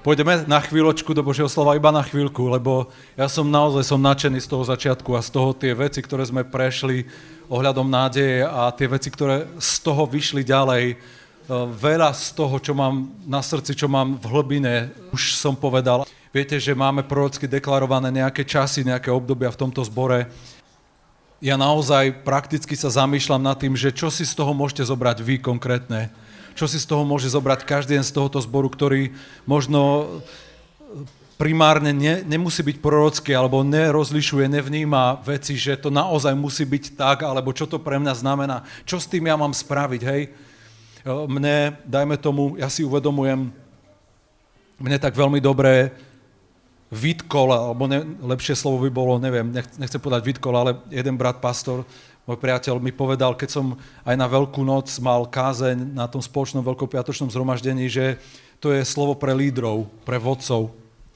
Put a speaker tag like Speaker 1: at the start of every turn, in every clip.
Speaker 1: Pôjdeme na chvíľočku do Božieho slova, iba na chvíľku, lebo ja som naozaj nadšený z toho začiatku a z toho tie veci, ktoré sme prešli ohľadom nádeje a tie veci, ktoré z toho vyšli ďalej. Veľa z toho, čo mám na srdci, čo mám v hlbine, už som povedal. Viete, že máme prorocky deklarované nejaké časy, nejaké obdobia v tomto zbore. Ja naozaj prakticky sa zamýšľam nad tým, že čo si z toho môžete zobrať vy konkrétne. Čo si z toho môže zobrať každý z tohoto zboru, ktorý možno primárne nemusí byť prorocký, alebo nerozlišuje, nevníma veci, že to naozaj musí byť tak, alebo čo to pre mňa znamená. Čo s tým ja mám spraviť, hej? Mne, dajme tomu, ja si uvedomujem, mne tak veľmi dobre vytkol, alebo lepšie slovo by bolo, neviem, nechcem povedať vytkol, ale jeden brat pastor, môj priateľ mi povedal, keď som aj na Veľkú noc mal kázeň na tom spoločnom veľkopiatočnom zhromaždení, že to je slovo pre lídrov, pre vodcov.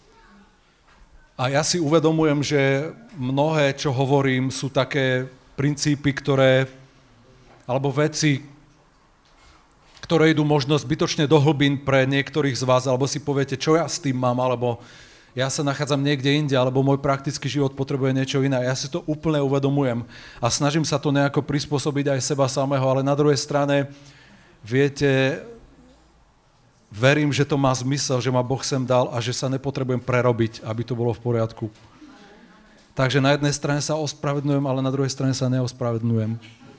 Speaker 1: A ja si uvedomujem, že mnohé, čo hovorím, sú také princípy, alebo veci, ktoré idú možno zbytočne do hlbín pre niektorých z vás, alebo si poviete, čo ja s tým mám, alebo ja sa nachádzam niekde inde, alebo môj praktický život potrebuje niečo iné. Ja si to úplne uvedomujem a snažím sa to nejako prispôsobiť aj seba samého, ale na druhej strane, viete, verím, že to má zmysel, že ma Boh sem dal a že sa nepotrebujem prerobiť, aby to bolo v poriadku. Takže na jednej strane sa ospravedlňujem, ale na druhej strane sa neospravedlňujem.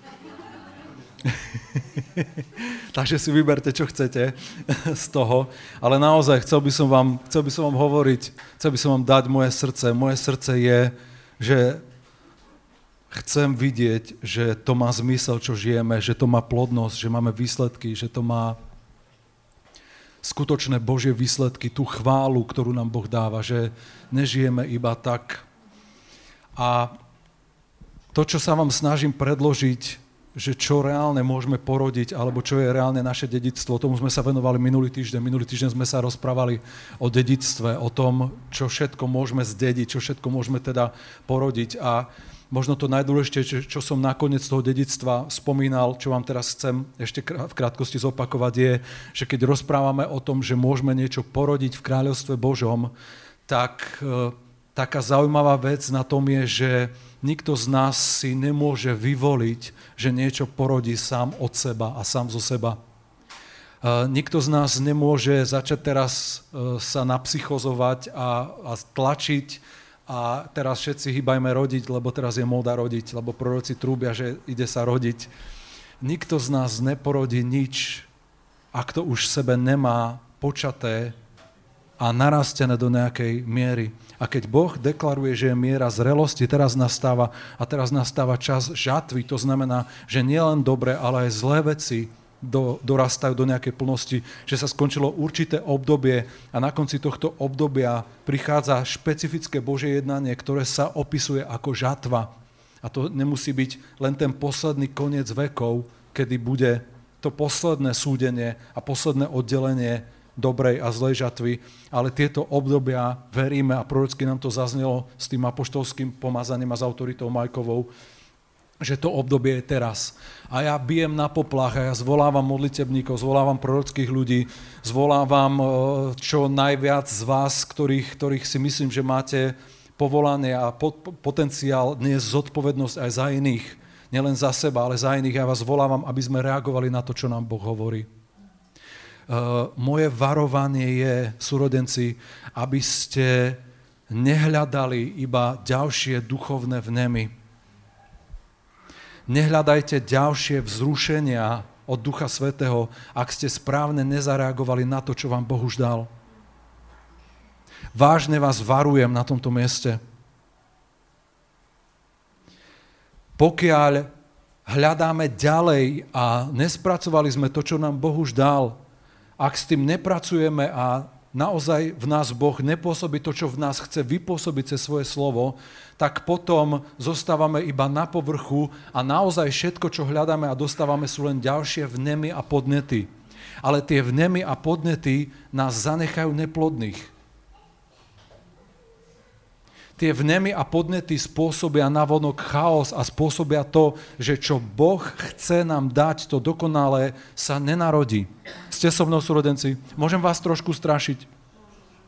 Speaker 1: Takže si vyberte, čo chcete z toho, ale naozaj chcel by som vám hovoriť, chcel by som vám dať moje srdce. Moje srdce je, že chcem vidieť, že to má zmysel, čo žijeme, že to má plodnosť, že máme výsledky, že to má skutočné Božie výsledky, tú chválu, ktorú nám Boh dáva, že nežijeme iba tak. A to, čo sa vám snažím predložiť, že čo reálne môžeme porodiť, alebo čo je reálne naše dedičstvo. Tomu sme sa venovali minulý týždeň. Minulý týždeň sme sa rozprávali o dedičstve, o tom, čo všetko môžeme zdediť, čo všetko môžeme teda porodiť. A možno to najdôležitejšie, čo som nakoniec toho dedičstva spomínal, čo vám teraz chcem ešte v krátkosti zopakovať, je, že keď rozprávame o tom, že môžeme niečo porodiť v kráľovstve Božom, tak taká zaujímavá vec na tom je, že nikto z nás si nemôže vyvoliť, že niečo porodí sám od seba a sám zo seba. Nikto z nás nemôže začať teraz sa napsychozovať a tlačiť a teraz všetci hýbajme rodiť, lebo teraz je móda rodiť, lebo proroci trúbia, že ide sa rodiť. Nikto z nás neporodí nič, ak to už v sebe nemá počaté a narastené do nejakej miery. A keď Boh deklaruje, že je miera zrelosti, teraz nastáva čas žatvy, to znamená, že nielen dobré, ale aj zlé veci dorastajú do nejakej plnosti, že sa skončilo určité obdobie a na konci tohto obdobia prichádza špecifické Božie jednanie, ktoré sa opisuje ako žatva. A to nemusí byť len ten posledný koniec vekov, kedy bude to posledné súdenie a posledné oddelenie dobrej a zlej žatvy, ale tieto obdobia veríme a prorocky nám to zaznelo s tým apoštolským pomazaním a s autoritou Majkovou, že to obdobie je teraz. A ja bijem na poplach a ja zvolávam modlitebníkov, zvolávam prorockých ľudí, zvolávam čo najviac z vás, ktorých si myslím, že máte povolanie a potenciál dnes zodpovednosť aj za iných. Nielen za seba, ale za iných. Ja vás zvolávam, aby sme reagovali na to, čo nám Boh hovorí. Moje varovanie je, súrodenci, aby ste nehľadali iba ďalšie duchovné vnemy. Nehľadajte ďalšie vzrušenia od Ducha Svätého, ak ste správne nezareagovali na to, čo vám Boh už dal. Vážne vás varujem na tomto mieste. Pokiaľ hľadáme ďalej a nespracovali sme to, čo nám Boh už dal, ak s tým nepracujeme a naozaj v nás Boh nepôsobí to, čo v nás chce vypôsobiť cez svoje slovo, tak potom zostávame iba na povrchu a naozaj všetko, čo hľadáme a dostávame, sú len ďalšie vnemy a podnety. Ale tie vnemy a podnety nás zanechajú neplodných. Tie vnemy a podnety spôsobia navonok chaos a spôsobia to, že čo Boh chce nám dať, to dokonalé sa nenarodí. Ste so mnou, súrodenci? Môžem vás trošku strašiť?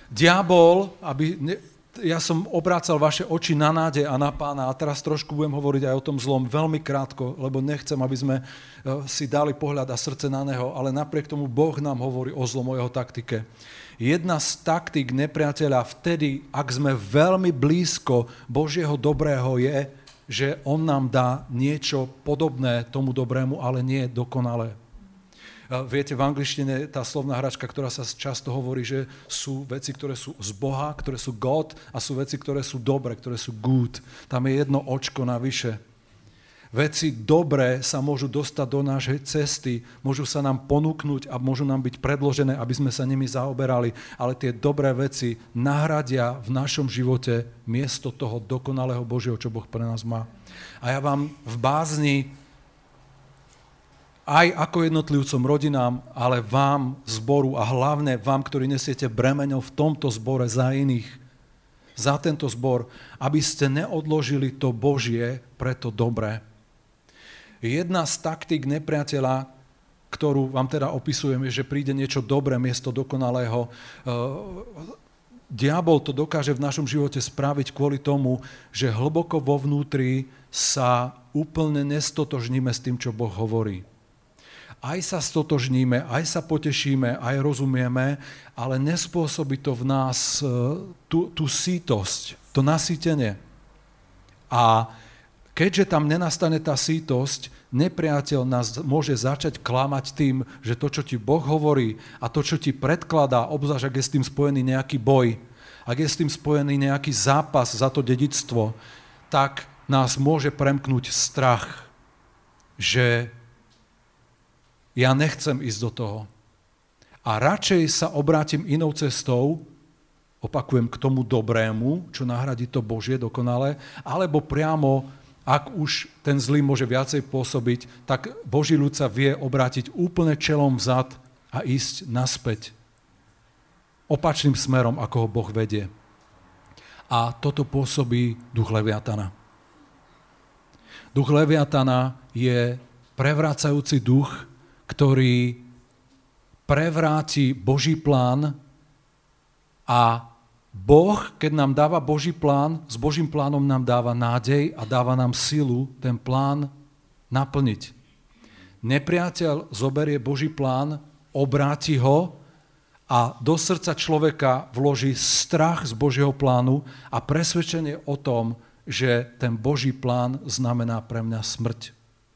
Speaker 1: Diabol, ja som obrácal vaše oči na nádej a na Pána a teraz trošku budem hovoriť aj o tom zlom veľmi krátko, lebo nechcem, aby sme si dali pohľad a srdce na neho, ale napriek tomu Boh nám hovorí o zlom, o jeho taktike. Jedna z taktík nepriateľa vtedy, ak sme veľmi blízko Božieho dobrého, je, že on nám dá niečo podobné tomu dobrému, ale nie dokonalé. Viete, v angličtine tá slovná hračka, ktorá sa často hovorí, že sú veci, ktoré sú z Boha, ktoré sú God a sú veci, ktoré sú dobré, ktoré sú good. Tam je jedno očko navyše. Veci dobré sa môžu dostať do našej cesty, môžu sa nám ponúknuť a môžu nám byť predložené, aby sme sa nimi zaoberali, ale tie dobré veci nahradia v našom živote miesto toho dokonalého Božieho, čo Boh pre nás má. A ja vám v bázni, aj ako jednotlivcom, rodinám, ale vám, zboru a hlavne vám, ktorí nesiete bremeno v tomto zbore za iných, za tento zbor, aby ste neodložili to Božie pre to dobré. Jedna z taktík nepriateľa, ktorú vám teda opisujem, je, že príde niečo dobré miesto dokonalého. Diabol to dokáže v našom živote spraviť kvôli tomu, že hlboko vo vnútri sa úplne nestotožníme s tým, čo Boh hovorí. Aj sa stotožníme, aj sa potešíme, aj rozumieme, ale nespôsobí to v nás tú sítosť, to nasýtenie. A keďže tam nenastane tá sítosť, nepriateľ nás môže začať klamať tým, že to, čo ti Boh hovorí a to, čo ti predkladá, obzvlášť ak je s tým spojený nejaký boj, ak je s tým spojený nejaký zápas za to dedičstvo, tak nás môže premknúť strach, že ja nechcem ísť do toho. A radšej sa obrátim inou cestou, opakujem, k tomu dobrému, čo nahradí to Božie dokonale, alebo priamo, ak už ten zlý môže viacej pôsobiť, tak Boží ľud sa vie obrátiť úplne čelom vzad a ísť naspäť opačným smerom, ako ho Boh vedie. A toto pôsobí duch Leviatana. Duch Leviatana je prevrácajúci duch, ktorý prevráti Boží plán a Boh, keď nám dáva Boží plán, s Božím plánom nám dáva nádej a dáva nám silu ten plán naplniť. Nepriateľ zoberie Boží plán, obráti ho a do srdca človeka vloží strach z Božieho plánu a presvedčenie o tom, že ten Boží plán znamená pre mňa smrť.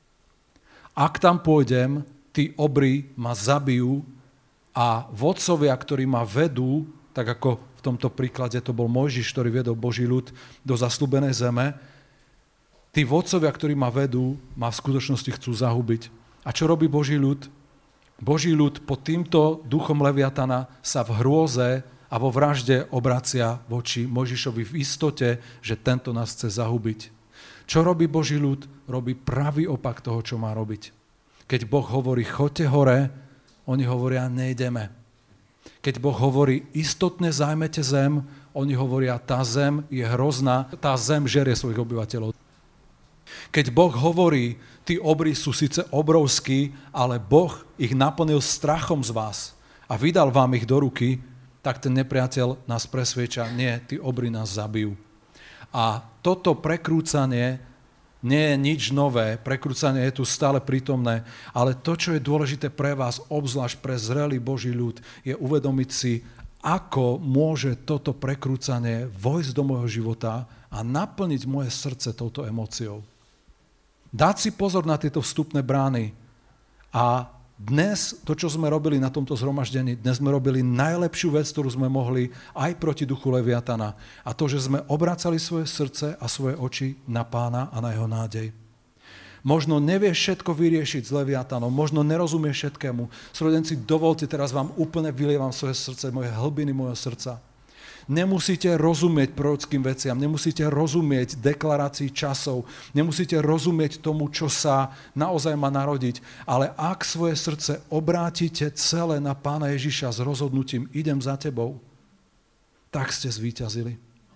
Speaker 1: Ak tam pôjdem, tí obry ma zabijú a vodcovia, ktorí ma vedú, tak ako v tomto príklade to bol Mojžiš, ktorý viedol Boží ľud do zasľúbenej zeme, tí vodcovia, ktorí ma vedú, ma v skutočnosti chcú zahubiť. A čo robí Boží ľud? Boží ľud pod týmto duchom Leviatana sa v hrôze a vo vražde obracia voči Mojžišovi v istote, že tento nás chce zahubiť. Čo robí Boží ľud? Robí pravý opak toho, čo má robiť. Keď Boh hovorí, choďte hore, oni hovoria, nejdeme. Keď Boh hovorí, istotne zajmete zem, oni hovoria, tá zem je hrozná, tá zem žerie svojich obyvateľov. Keď Boh hovorí, tí obry sú síce obrovskí, ale Boh ich naplnil strachom z vás a vydal vám ich do ruky, tak ten nepriateľ nás presvieča, nie, tí obry nás zabijú. A toto prekrúcanie nie je nič nové, prekrúcanie je tu stále prítomné, ale to, čo je dôležité pre vás, obzvlášť pre zrelý Boží ľud, je uvedomiť si, ako môže toto prekrúcanie vojsť do môjho života a naplniť moje srdce touto emóciou. Dať si pozor na tieto vstupné brány. A dnes, to, čo sme robili na tomto zhromaždení, dnes sme robili najlepšiu vec, ktorú sme mohli aj proti duchu Leviatana. A to, že sme obracali svoje srdce a svoje oči na Pána a na jeho nádej. Možno nevieš všetko vyriešiť s Leviatanom, možno nerozumieš všetkému. Srodenci, dovolte, teraz vám úplne vylievam svoje srdce, moje hlbiny mojho srdca. Nemusíte rozumieť prorockým veciam, nemusíte rozumieť deklarácii časov, nemusíte rozumieť tomu, čo sa naozaj má narodiť, ale ak svoje srdce obrátite celé na Pána Ježiša s rozhodnutím, idem za tebou, tak ste zvíťazili.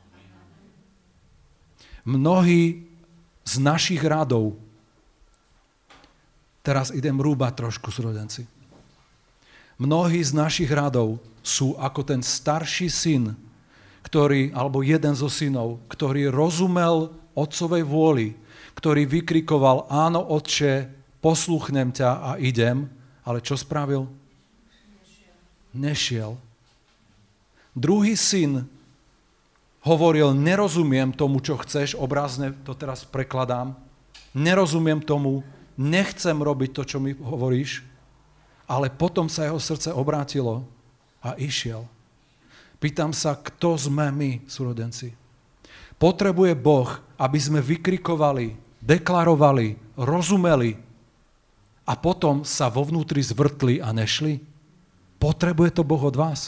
Speaker 1: Mnohí z našich radov, teraz idem rúbať trošku, srodenci, Mnohí z našich radov sú ako ten starší syn, alebo jeden zo synov, ktorý rozumel otcovej vôli, ktorý vykrikoval, áno, otče, posluchnem ťa a idem, ale čo spravil? Nešiel. Druhý syn hovoril, nerozumiem tomu, čo chceš, obrazne to teraz prekladám, nerozumiem tomu, nechcem robiť to, čo mi hovoríš, ale potom sa jeho srdce obrátilo a išiel. Pýtam sa, kto sme my, súrodenci? Potrebuje Boh, aby sme vykrikovali, deklarovali, rozumeli a potom sa vo vnútri zvrtli a nešli? Potrebuje to Boh od vás?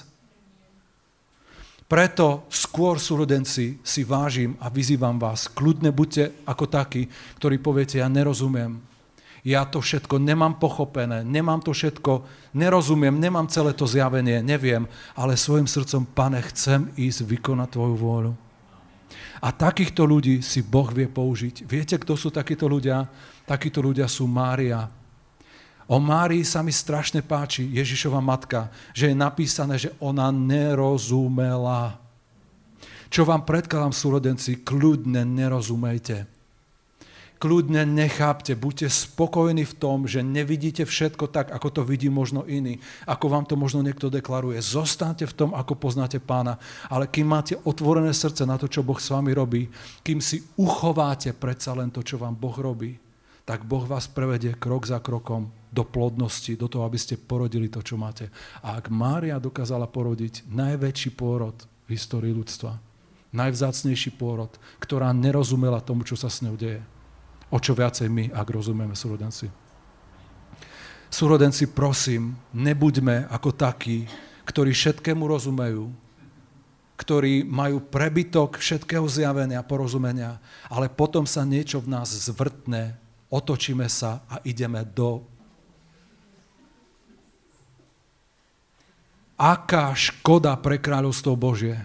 Speaker 1: Preto skôr, súrodenci, si vážim a vyzývam vás, kľudne buďte ako takí, ktorí poviete, ja nerozumiem, ja to všetko nemám pochopené, nemám to všetko, nerozumiem, nemám celé to zjavenie, neviem, ale svojim srdcom, Pane, chcem ísť vykonať tvoju vôľu. A takýchto ľudí si Boh vie použiť. Viete, kto sú takíto ľudia? Takíto ľudia sú Mária. O Márii sa mi strašne páči, Ježišova matka, že je napísané, že ona nerozumela. Čo vám predkladám, súrodenci, kľudne nerozumejte. Kľudne nechápte, buďte spokojní v tom, že nevidíte všetko tak, ako to vidí možno iný, ako vám to možno niekto deklaruje. Zostaňte v tom, ako poznáte Pána, ale kým máte otvorené srdce na to, čo Boh s vami robí, kým si uchováte predsa len to, čo vám Boh robí, tak Boh vás prevedie krok za krokom do plodnosti, do toho, aby ste porodili to, čo máte. A ak Mária dokázala porodiť najväčší pôrod v histórii ľudstva, najvzácnejší pôrod, ktorá nerozumela tomu, čo sa s ňou deje, o čo viacej my, ak rozumieme, súrodenci. Súrodenci, prosím, nebuďme ako takí, ktorí všetkému rozumejú, ktorí majú prebytok všetkého zjavenia, porozumenia, ale potom sa niečo v nás zvrtne, otočíme sa a ideme do... Aká škoda pre kráľovstvo Božie.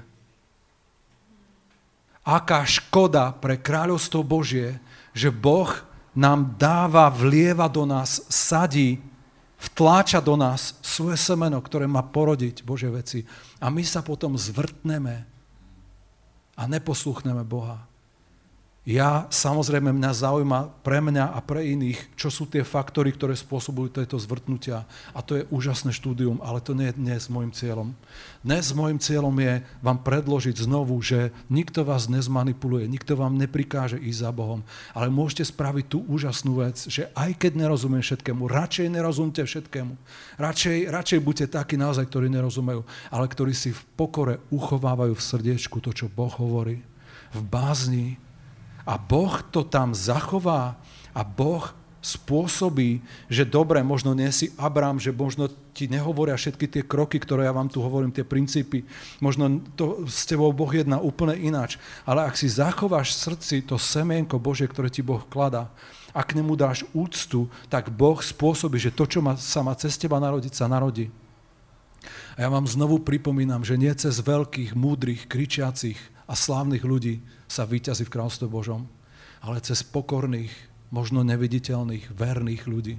Speaker 1: Aká škoda pre kráľovstvo Božie, že Boh nám dáva, vlieva do nás, sadí, vtláča do nás svoje semeno, ktoré má porodiť Božie veci. A my sa potom zvrtneme a neposluchneme Boha. Ja, samozrejme, mňa zaujíma pre mňa a pre iných, čo sú tie faktory, ktoré spôsobujú tieto zvrtnutia. A to je úžasné štúdium, ale to nie je dnes môjim cieľom. Dnes môjim cieľom je vám predložiť znovu, že nikto vás nezmanipuluje, nikto vám neprikáže ísť za Bohom, ale môžete spraviť tú úžasnú vec, že aj keď nerozumiem všetkému, radšej nerozumte všetkému. Radšej buďte takí naozaj, ktorí nerozumejú, ale ktorí si v pokore uchovávajú v srdiečku to, čo Boh hovorí. V bázni. A Boh to tam zachová a Boh spôsobí, že dobre, možno nie si Abrám, že možno ti nehovoria všetky tie kroky, ktoré ja vám tu hovorím, tie princípy. Možno to s tebou Boh jedná úplne ináč. Ale ak si zachováš v srdci to semienko Božie, ktoré ti Boh kladá, a k nemu dáš úctu, tak Boh spôsobí, že to, čo sa má cez teba narodiť, sa narodí. A ja vám znovu pripomínam, že nie cez veľkých, múdrych, kričiacich a slávnych ľudí sa víťazí v kráľovstve Božom, ale cez pokorných, možno neviditeľných, verných ľudí.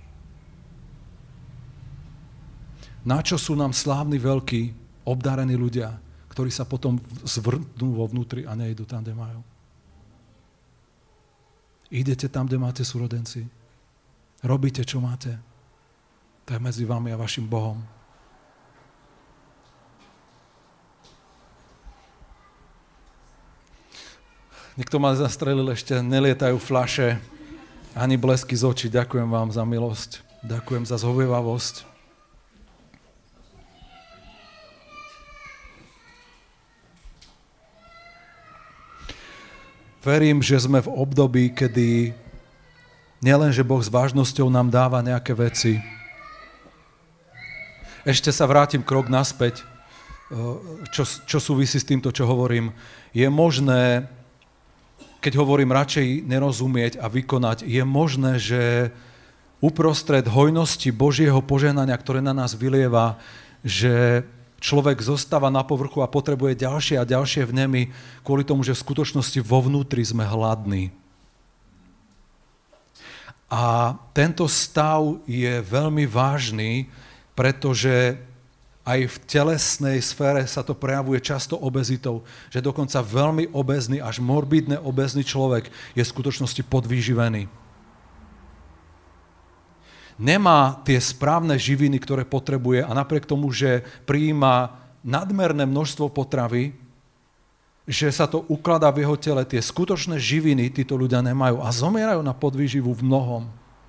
Speaker 1: Na čo sú nám slávni, veľkí, obdarení ľudia, ktorí sa potom zvrtnú vo vnútri a nejdu tam, kde majú? Idete tam, kde máte, súrodenci. Robíte, čo máte. To je medzi vami a vašim Bohom. Niekto ma zastrelil, ešte nelietajú fľaše, ani blesky z očí. Ďakujem vám za milosť. Ďakujem za zhovievavosť. Verím, že sme v období, kedy nielen, že Boh s vážnosťou nám dáva nejaké veci. Ešte sa vrátim krok naspäť, čo súvisí s týmto, čo hovorím. Je možné, keď hovorím radšej nerozumieť a vykonať, je možné, že uprostred hojnosti Božieho požehnania, ktoré na nás vylieva, že človek zostáva na povrchu a potrebuje ďalšie a ďalšie vnemy kvôli tomu, že v skutočnosti vo vnútri sme hladní. A tento stav je veľmi vážny, pretože aj v telesnej sfére sa to prejavuje často obezitou, že dokonca veľmi obézny, až morbidne obézny človek je v skutočnosti podvýživený. Nemá tie správne živiny, ktoré potrebuje a napriek tomu, že prijíma nadmerné množstvo potravy, že sa to ukladá v jeho tele, tie skutočné živiny títo ľudia nemajú a zomierajú na podvýživu v mnohom.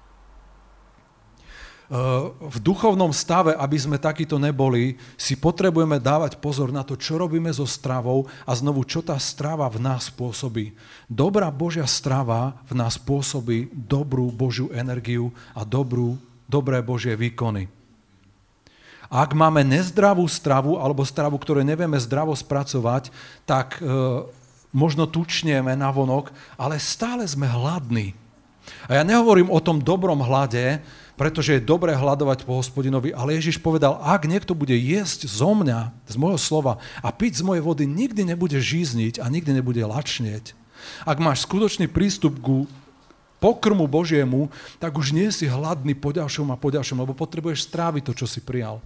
Speaker 1: V duchovnom stave, aby sme takíto neboli, si potrebujeme dávať pozor na to, čo robíme so stravou a znovu, čo tá strava v nás pôsobí. Dobrá Božia strava v nás pôsobí dobrú Božiu energiu a dobré Božie výkony. Ak máme nezdravú stravu alebo stravu, ktorú nevieme zdravo spracovať, tak možno tučnieme navonok, ale stále sme hladní. A ja nehovorím o tom dobrom hlade, pretože je dobré hľadovať po Hospodinovi, ale Ježiš povedal, ak niekto bude jesť zo mňa, z môjho slova a piť z mojej vody, nikdy nebude žízniť a nikdy nebude lačnieť. Ak máš skutočný prístup ku pokrmu Božiemu, tak už nie si hladný po ďalšom a po ďalšom, lebo potrebuješ stráviť to, čo si prijal.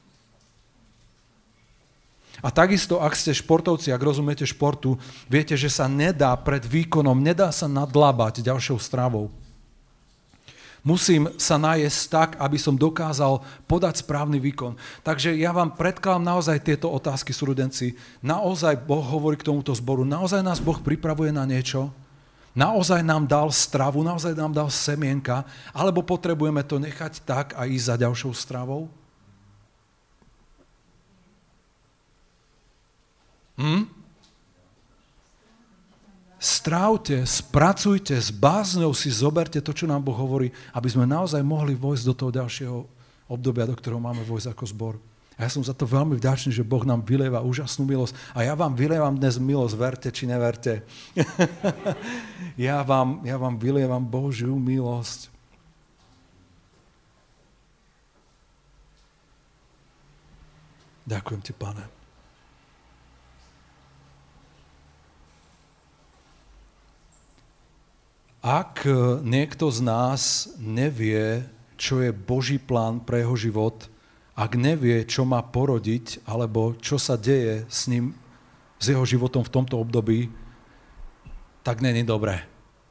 Speaker 1: A takisto, ak ste športovci, ak rozumiete športu, viete, že sa nedá pred výkonom, nedá sa nadlábať ďalšou stravou. Musím sa najesť tak, aby som dokázal podať správny výkon. Takže ja vám predkladám naozaj tieto otázky, súrodenci. Naozaj Boh hovorí k tomuto zboru, naozaj nás Boh pripravuje na niečo, naozaj nám dal stravu, naozaj nám dal semienka, alebo potrebujeme to nechať tak a ísť za ďalšou stravou? Strávte, spracujte, s bázňou si zoberte to, čo nám Boh hovorí, aby sme naozaj mohli vojsť do toho ďalšieho obdobia, do ktorého máme vojsť ako zbor. A ja som za to veľmi vďačný, že Boh nám vylieva úžasnú milosť. A ja vám vylievam dnes milosť, verte či neverte. ja vám vylievam Božiu milosť. Ďakujem ti, Pane. Ak niekto z nás nevie, čo je Boží plán pre jeho život, ak nevie, čo má porodiť, alebo čo sa deje s ním, s jeho životom v tomto období, tak není dobré.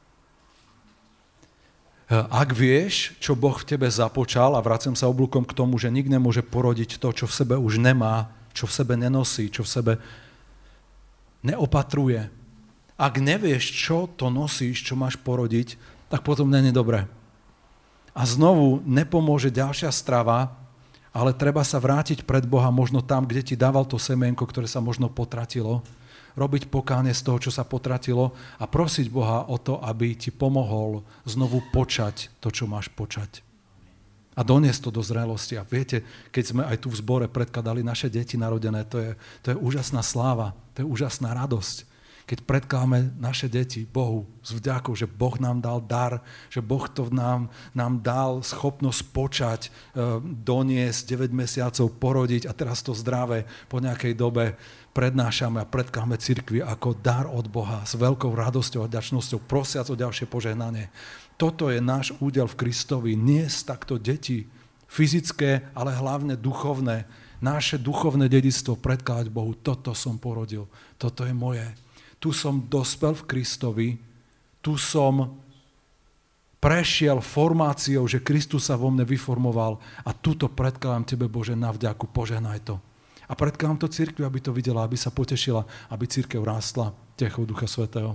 Speaker 1: Ak vieš, čo Boh v tebe započal, a vracem sa oblúkom k tomu, že nikto nemôže porodiť to, čo v sebe už nemá, čo v sebe nenosí, čo v sebe neopatruje. Ak nevieš, čo to nosíš, čo máš porodiť, tak potom není dobré. A znovu nepomôže ďalšia strava, ale treba sa vrátiť pred Boha možno tam, kde ti dával to semienko, ktoré sa možno potratilo, robiť pokánie z toho, čo sa potratilo a prosiť Boha o to, aby ti pomohol znovu počať to, čo máš počať. A doniesť to do zrelosti. A viete, keď sme aj tu v zbore predkladali naše deti narodené, to je úžasná sláva, to je úžasná radosť. Keď predkladáme naše deti Bohu s vďakou, že Boh nám dal dar, že Boh to nám dal schopnosť počať, doniesť 9 mesiacov, porodiť a teraz to zdravé po nejakej dobe prednášame a predkladáme cirkvi ako dar od Boha s veľkou radosťou a vďačnosťou, prosiac o ďalšie požehnanie. Toto je náš údel v Kristovi, niesť takto deti, fyzické, ale hlavne duchovné. Naše duchovné dedičstvo predkladať Bohu, toto som porodil, toto je moje. Tu som dospel v Kristovi, tu som prešiel formáciou, že Kristus sa vo mne vyformoval a tuto predkladám tebe, Bože, na vďaku, požehnaj to. A predkladám to cirkvi, aby to videla, aby sa potešila, aby cirkev rástla techou Ducha Svätého.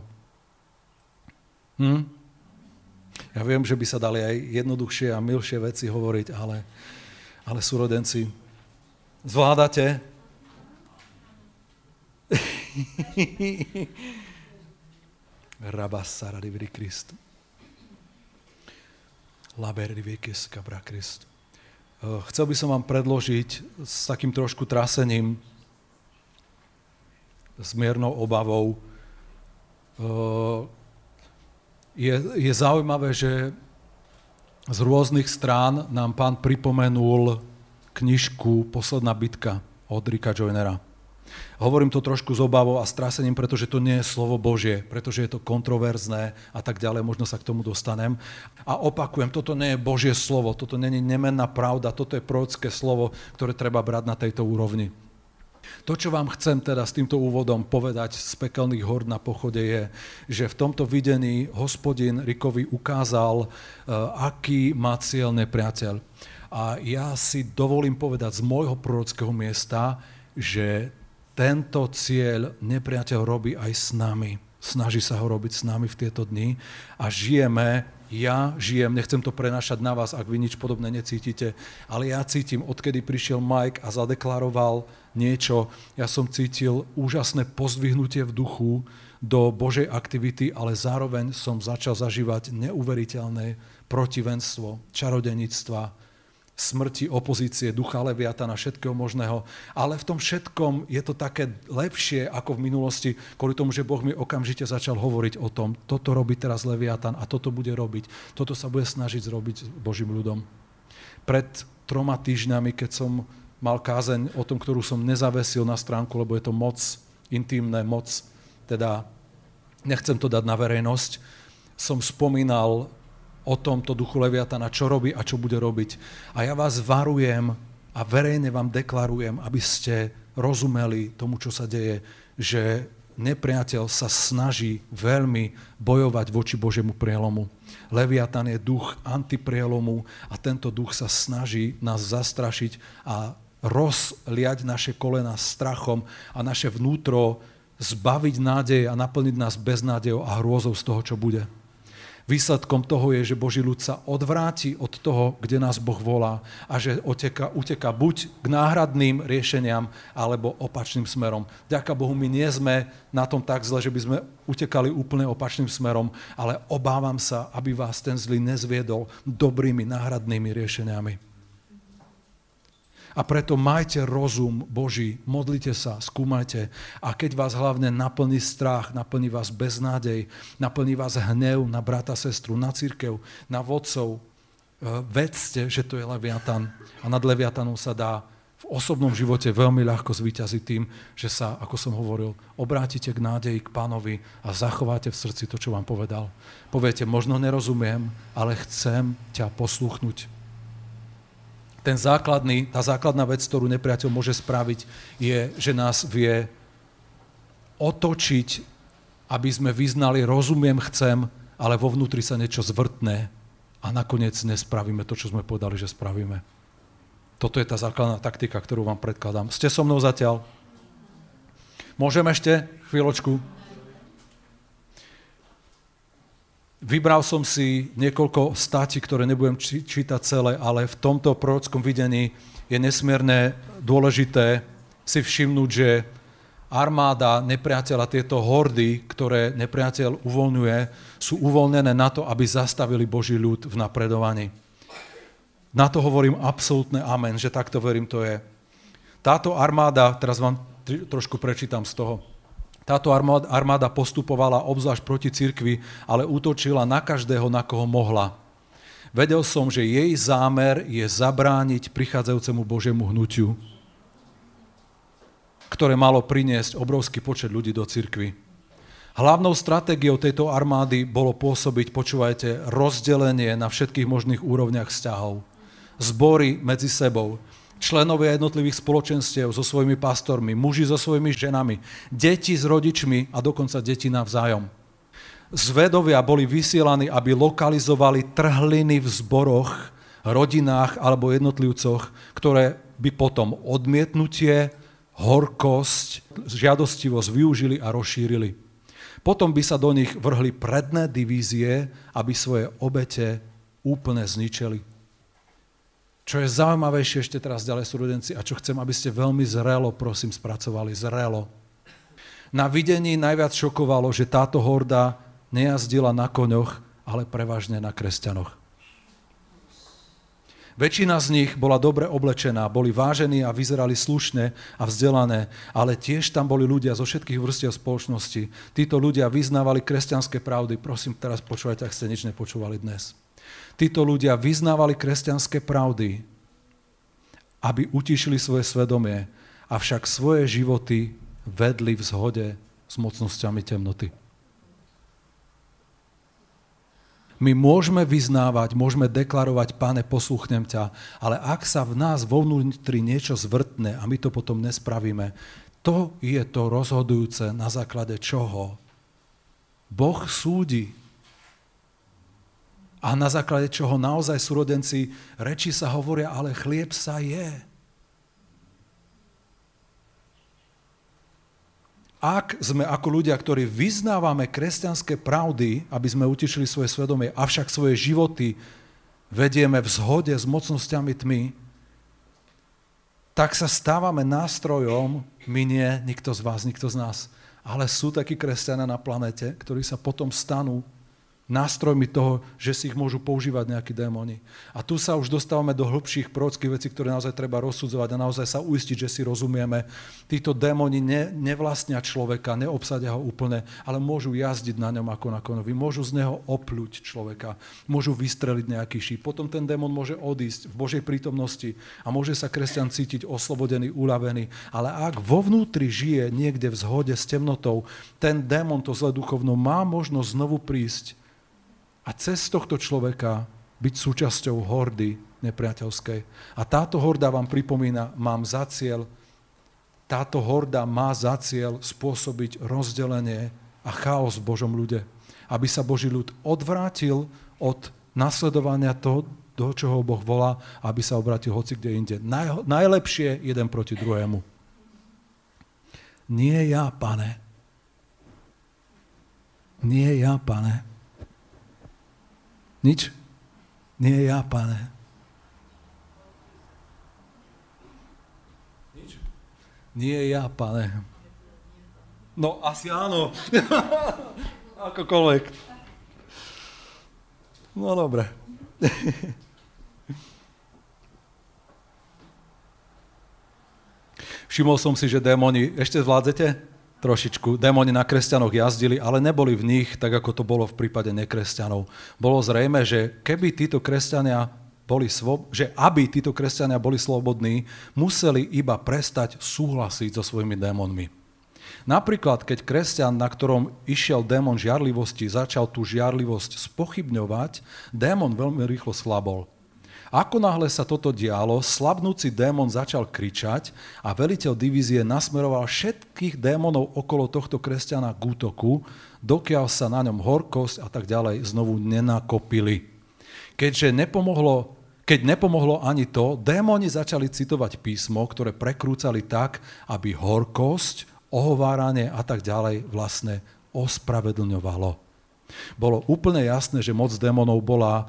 Speaker 1: Ja viem, že by sa dali aj jednoduchšie a milšie veci hovoriť, ale súrodenci, zvládate? Rabassara di Cristo. Laber di Vekieska bra Cristo. Chcel by som vám predložiť s takým trošku trasením, s miernou obavou. Je zaujímavé, že z rôznych strán nám Pán pripomenul knižku Posledná bitka od Ricka Joynera. Hovorím to trošku s obavou a strasením, pretože to nie je slovo Božie, pretože je to kontroverzné a tak ďalej, možno sa k tomu dostanem. A opakujem, toto nie je Božie slovo, toto nie je nemenná pravda, toto je prorocké slovo, ktoré treba brať na tejto úrovni. To, čo vám chcem teda s týmto úvodom povedať z pekelných hôr na pochode je, že v tomto videní Hospodin Rickovi ukázal, aký má cieľ nepriateľ. A ja si dovolím povedať z môjho prorockého miesta, že tento cieľ nepriateľ robí aj s nami. Snaží sa ho robiť s nami v tieto dni a ja žijem, nechcem to prenášať na vás, ak vy nič podobné necítite, ale ja cítim, odkedy prišiel Mike a zadeklaroval niečo, ja som cítil úžasné pozdvihnutie v duchu do Božej aktivity, ale zároveň som začal zažívať neuveriteľné protivenstvo, čarodenictva, smrti, opozície, ducha Leviatana, všetkého možného. Ale v tom všetkom je to také lepšie ako v minulosti, kvôli tomu, že Boh mi okamžite začal hovoriť o tom, toto robí teraz Leviatan a toto bude robiť. Toto sa bude snažiť zrobiť Božím ľudom. Pred 3 týždňami, keď som mal kázeň o tom, ktorú som nezavesil na stránku, lebo je to moc intimné, teda nechcem to dať na verejnosť, som spomínal o tomto duchu Leviatana, čo robí a čo bude robiť. A ja vás varujem a verejne vám deklarujem, aby ste rozumeli tomu, čo sa deje, že nepriateľ sa snaží veľmi bojovať voči Božiemu prielomu. Leviatan je duch antiprielomu a tento duch sa snaží nás zastrašiť a rozliať naše kolena strachom a naše vnútro zbaviť nádej a naplniť nás beznádejou a hrôzou z toho, čo bude. Výsledkom toho je, že Boží ľud sa odvráti od toho, kde nás Boh volá a že uteká buď k náhradným riešeniam, alebo opačným smerom. Ďaká Bohu, my nie sme na tom tak zle, že by sme utekali úplne opačným smerom, ale obávam sa, aby vás ten zlý nezviedol dobrými náhradnými riešeniami. A preto majte rozum Boží, modlite sa, skúmajte a keď vás hlavne naplní strach, naplní vás beznádej, naplní vás hnev na brata, sestru, na cirkev, na vodcov, vedzte, že to je Leviatan a nad Leviatanom sa dá v osobnom živote veľmi ľahko zvíťaziť tým, že sa, ako som hovoril, obrátite k nádeji, k Pánovi a zachováte v srdci to, čo vám povedal. Poviete, možno nerozumiem, ale chcem ťa poslúchnuť. Tá základná vec, ktorú nepriateľ môže spraviť, je, že nás vie otočiť, aby sme vyznali rozumiem, chcem, ale vo vnútri sa niečo zvrtne a nakoniec nespravíme to, čo sme povedali, že spravíme. Toto je tá základná taktika, ktorú vám predkladám. Ste so mnou zatiaľ? Môžem ešte chvíľočku? Vybral som si niekoľko státí, ktoré nebudem čítať celé, ale v tomto prorockom videní je nesmierne dôležité si všimnúť, že armáda nepriateľa, tieto hordy, ktoré nepriateľ uvoľňuje, sú uvoľnené na to, aby zastavili Boží ľud v napredovaní. Na to hovorím absolútne amen, že takto verím to je. Táto armáda, teraz vám trošku prečítam z toho, táto armáda postupovala obzvlášť proti cirkvi, ale útočila na každého, na koho mohla. Vedel som, že jej zámer je zabrániť prichádzajúcemu Božiemu hnutiu, ktoré malo priniesť obrovský počet ľudí do cirkvi. Hlavnou stratégiou tejto armády bolo pôsobiť, počúvajte, rozdelenie na všetkých možných úrovniach vzťahov. Zbory medzi sebou, členovia jednotlivých spoločenstiev so svojimi pastormi, muži so svojimi ženami, deti s rodičmi a dokonca deti navzájom. Zvedovia boli vysielaní, aby lokalizovali trhliny v zboroch, rodinách alebo jednotlivcoch, ktoré by potom odmietnutie, horkosť, žiadostivosť využili a rozšírili. Potom by sa do nich vrhli predné divízie, aby svoje obete úplne zničili. Čo je zaujímavejšie ešte teraz ďalej, súrodenci, a čo chcem, aby ste veľmi zrelo, prosím, spracovali, zrelo. Na videní najviac šokovalo, že táto horda nejazdila na koňoch, ale prevažne na kresťanoch. Väčšina z nich bola dobre oblečená, boli vážení a vyzerali slušne a vzdelané, ale tiež tam boli ľudia zo všetkých vrstiev spoločnosti. Títo ľudia vyznávali kresťanské pravdy. Prosím, teraz počúvajte, ak ste nič nepočúvali dnes. Títo ľudia vyznávali kresťanské pravdy, aby utíšili svoje svedomie avšak svoje životy vedli v zhode s mocnosťami temnoty. My môžeme vyznávať, môžeme deklarovať, Pane, posluchnem ťa, ale ak sa v nás vo vnútri niečo zvrtne a my to potom nespravíme, to je to rozhodujúce, na základe čoho Boh súdi a na základe čoho naozaj súrodenci, reči sa hovoria, ale chlieb sa je. Ak sme ako ľudia, ktorí vyznávame kresťanské pravdy, aby sme utišili svoje svedomie, avšak svoje životy vedieme v zhode s mocnosťami tmy, tak sa stávame nástrojom, my nie, nikto z vás, nikto z nás, ale sú takí kresťania na planete, ktorí sa potom stanú nástrojmi toho, že si ich môžu používať nejakí démoni. A tu sa už dostávame do hĺbších prorockých vecí, ktoré naozaj treba rozsudzovať a naozaj sa uistiť, že si rozumieme. Títo démoni nevlastnia človeka, neobsadia ho úplne, ale môžu jazdiť na ňom ako na konovi. Môžu z neho opľuť človeka, môžu vystreliť nejaký šíp. Potom ten démon môže odísť v Božej prítomnosti a môže sa kresťan cítiť oslobodený, uľavený. Ale ak vo vnútri žije niekde v zhode s temnotou, ten démon, to zlé duchovno, má možnosť znovu prísť a cez tohto človeka byť súčasťou hordy nepriateľskej. A táto horda vám pripomína, táto horda má za cieľ spôsobiť rozdelenie a chaos v Božom ľude. Aby sa Boží ľud odvrátil od nasledovania toho, do čoho Boh volá, aby sa obrátil hoci kde inde. Najlepšie jeden proti druhému. Nie ja, Pane. Nie ja, Pane. Nič? Nie ja, Pane. Nič? Nie ja, Pane. No, asi áno. Akokoľvek. No, dobre. Všimol som si, že démoni, ešte zvládzete? Trošičku. Démoni na kresťanoch jazdili, ale neboli v nich, tak ako to bolo v prípade nekresťanov. Bolo zrejme, že aby títo kresťania boli slobodní, museli iba prestať súhlasiť so svojimi démonmi. Napríklad, keď kresťan, na ktorom išiel démon žiarlivosti, začal tú žiarlivosť spochybňovať, démon veľmi rýchlo slabol. Ako náhle sa toto dialo, slabnúci démon začal kričať a veliteľ divízie nasmeroval všetkých démonov okolo tohto kresťana k útoku, dokiaľ sa na ňom horkosť a tak ďalej znovu nenakopili. Keď nepomohlo ani to, démoni začali citovať písmo, ktoré prekrúcali tak, aby horkosť, ohováranie a tak ďalej vlastne ospravedlňovalo. Bolo úplne jasné, že moc démonov bola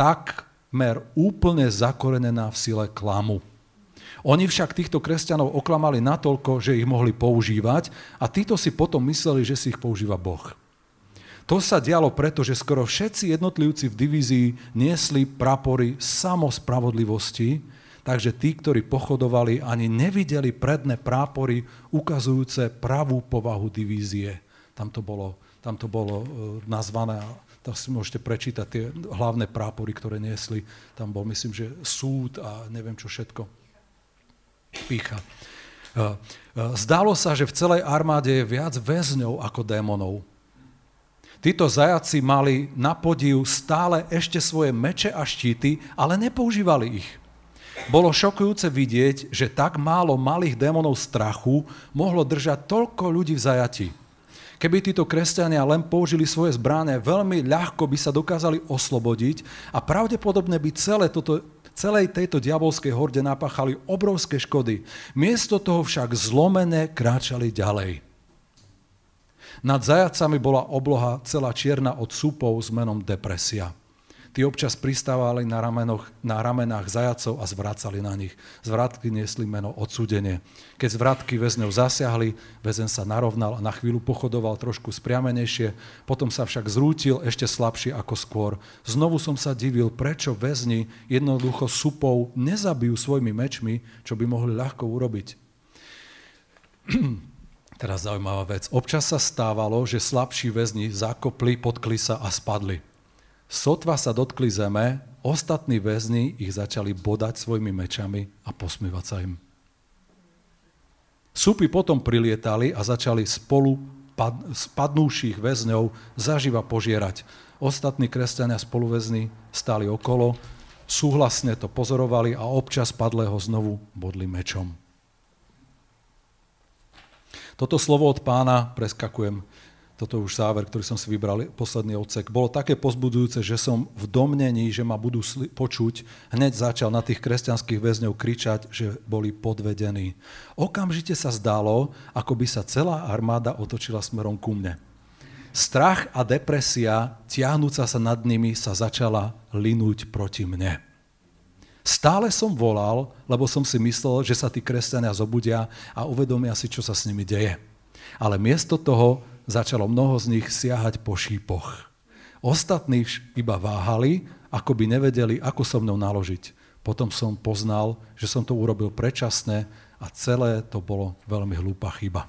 Speaker 1: úplne zakorenená v sile klamu. Oni však týchto kresťanov oklamali natoľko, že ich mohli používať a títo si potom mysleli, že si ich používa Boh. To sa dialo preto, že skoro všetci jednotlivci v divízii niesli prapory samospravodlivosti, takže tí, ktorí pochodovali, ani nevideli predné prápory ukazujúce pravú povahu divízie. Tam to bolo nazvané. Tak si môžete prečítať tie hlavné prápory, ktoré niesli. Tam bol, myslím, že súd a neviem čo všetko. Pýcha. Zdalo sa, že v celej armáde je viac väzňov ako démonov. Títo zajaci mali na podiv stále ešte svoje meče a štíty, ale nepoužívali ich. Bolo šokujúce vidieť, že tak málo malých démonov strachu mohlo držať toľko ľudí v zajatí. Keby títo kresťania len použili svoje zbrane, veľmi ľahko by sa dokázali oslobodiť a pravdepodobne by celej tejto diabolskej horde napáchali obrovské škody. Miesto toho však zlomené kráčali ďalej. Nad zajacami bola obloha celá čierna od súpov s menom depresia. Tí občas pristávali na ramenách zajacov a zvracali na nich. Zvratky niesli meno odsúdenie. Keď zvratky väzňov zasiahli, väzeň sa narovnal a na chvíľu pochodoval trošku spriamenejšie, potom sa však zrútil ešte slabšie ako skôr. Znovu som sa divil, prečo väzni jednoducho supov nezabijú svojimi mečmi, čo by mohli ľahko urobiť. Teraz zaujímavá vec. Občas sa stávalo, že slabší väzni zakopli, potkli sa a spadli. Sotva sa dotkli zeme, ostatní väzni ich začali bodať svojimi mečami a posmievať sa im. Súpy potom prilietali a začali spolu spadnúších väzňov zaživa požierať. Ostatní kresťania spoluväzni stáli okolo, súhlasne to pozorovali a občas padlého znovu bodli mečom. Toto slovo od Pána, preskakujem, toto je už záver, ktorý som si vybral, posledný odsek, bolo také povzbudzujúce, že som v domnení, že ma budú počuť, hneď začal na tých kresťanských väzňov kričať, že boli podvedení. Okamžite sa zdalo, ako by sa celá armáda otočila smerom ku mne. Strach a depresia, tiahnúca sa nad nimi, sa začala linúť proti mne. Stále som volal, lebo som si myslel, že sa tí kresťania zobudia a uvedomia si, čo sa s nimi deje. Ale miesto toho začalo mnoho z nich siahať po šípoch. Ostatní iba váhali, ako by nevedeli, ako so mnou naložiť. Potom som poznal, že som to urobil predčasne a celé to bolo veľmi hlúpa chyba.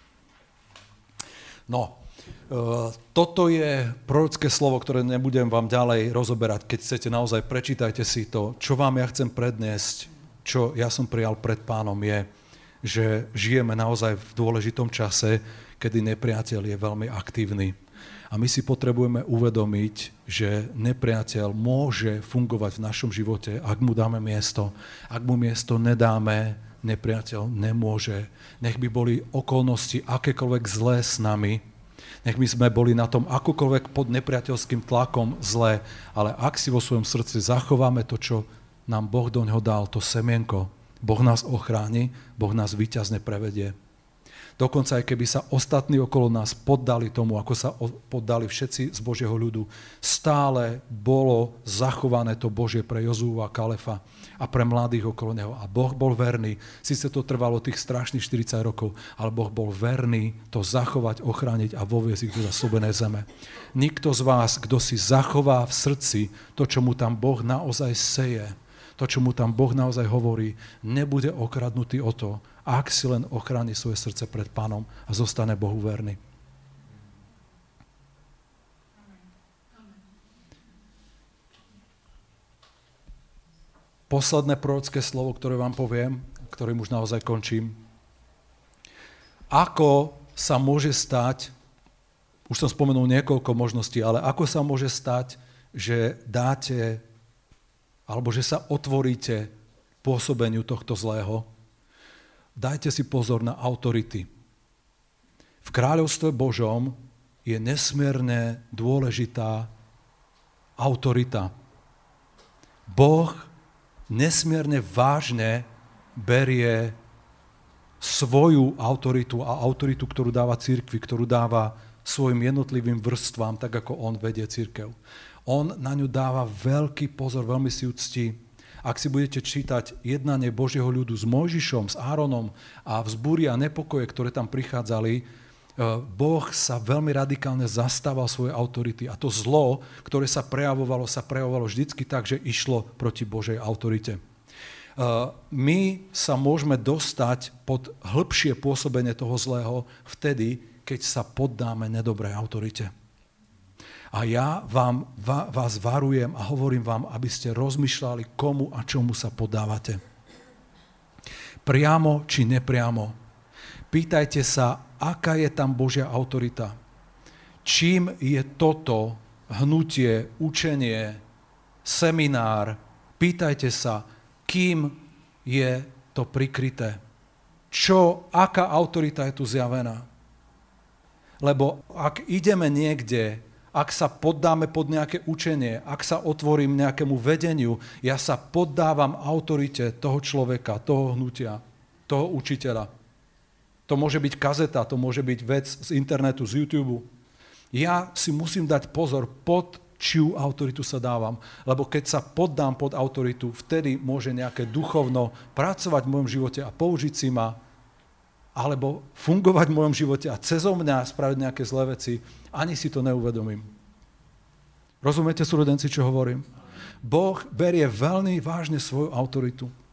Speaker 1: No, toto je prorocké slovo, ktoré nebudem vám ďalej rozoberať. Keď chcete, naozaj prečítajte si to. Čo vám ja chcem predniesť, čo ja som prijal pred Pánom, je, že žijeme naozaj v dôležitom čase, kedy nepriateľ je veľmi aktívny. A my si potrebujeme uvedomiť, že nepriateľ môže fungovať v našom živote, ak mu dáme miesto. Ak mu miesto nedáme, nepriateľ nemôže. Nech by boli okolnosti akékoľvek zlé s nami, nech by sme boli na tom akokoľvek pod nepriateľským tlakom zlé, ale ak si vo svojom srdci zachováme to, čo nám Boh doňho dal, to semienko, Boh nás ochráni, Boh nás víťazne prevedie. Dokonca aj keby sa ostatní okolo nás poddali tomu, ako sa poddali všetci z Božieho ľudu, stále bolo zachované to Božie pre Jozúa a Kalefa a pre mladých okolo neho. A Boh bol verný, síce to trvalo tých strašných 40 rokov, ale Boh bol verný to zachovať, ochrániť a voviesť ich do zasľúbenej zeme. Nikto z vás, kto si zachová v srdci to, čo mu tam Boh naozaj seje, to, čo mu tam Boh naozaj hovorí, nebude okradnutý o to, ak si len ochráni svoje srdce pred Pánom a zostane Bohu verný. Posledné prorocké slovo, ktoré vám poviem, ktorým už naozaj končím. Ako sa môže stať, už som spomenul niekoľko možností, ale ako sa môže stať, že dáte, alebo že sa otvoríte pôsobeniu tohto zlého? Dajte si pozor na autority. V kráľovstve Božom je nesmierne dôležitá autorita. Boh nesmierne vážne berie svoju autoritu a autoritu, ktorú dáva cirkvi, ktorú dáva svojim jednotlivým vrstvám, tak ako on vedie cirkev. On na ňu dáva veľký pozor, veľmi si ju ctí. Ak si budete čítať jednanie Božieho ľudu s Mojžišom, s Áronom a vzbúry a nepokoje, ktoré tam prichádzali, Boh sa veľmi radikálne zastával svojej autority a to zlo, ktoré sa prejavovalo vždycky tak, že išlo proti Božej autorite. My sa môžeme dostať pod hĺbšie pôsobenie toho zlého vtedy, keď sa poddáme nedobrej autorite. A ja vás varujem a hovorím vám, aby ste rozmýšľali, komu a čomu sa podávate. Priamo či nepriamo. Pýtajte sa, aká je tam Božia autorita. Čím je toto hnutie, učenie, seminár, pýtajte sa, kým je to prikryté. Aká autorita je tu zjavená. Lebo ak ideme niekde, ak sa poddáme pod nejaké učenie, ak sa otvorím nejakému vedeniu, ja sa poddávam autorite toho človeka, toho hnutia, toho učiteľa. To môže byť kazeta, to môže byť vec z internetu, z YouTube. Ja si musím dať pozor, pod čiu autoritu sa dávam, lebo keď sa poddám pod autoritu, vtedy môže nejaké duchovno pracovať v mojom živote a použiť si ma, alebo fungovať v mojom živote a cezo mňa spraviť nejaké zlé veci, ani si to neuvedomím. Rozumiete, súrodenci, čo hovorím? Boh berie veľmi vážne svoju autoritu.